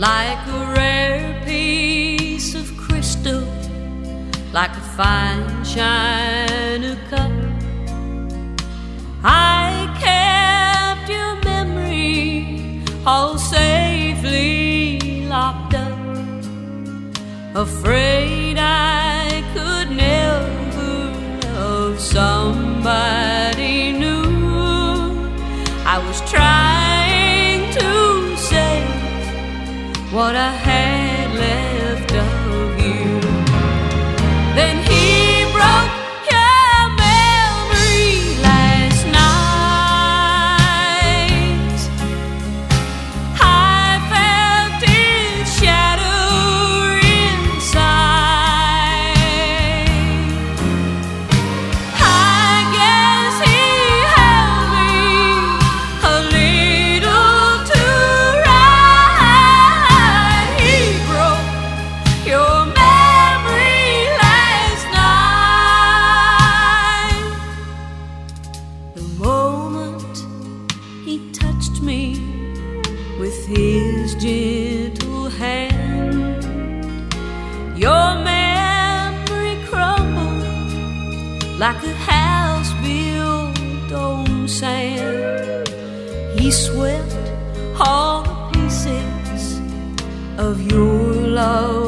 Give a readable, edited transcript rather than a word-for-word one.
like a rare piece of crystal, like a fine china cup. I kept your memory all safely locked up, afraid I could never love somebody new. I was trying to save what I had left of you. Then he broke your memory last night. I felt his shadow inside. I guess he held me a little too right. He broke your memory last night. The moment he touched me with his gentle hand, your memory crumbled like a house built on sand. He swept all the pieces of your love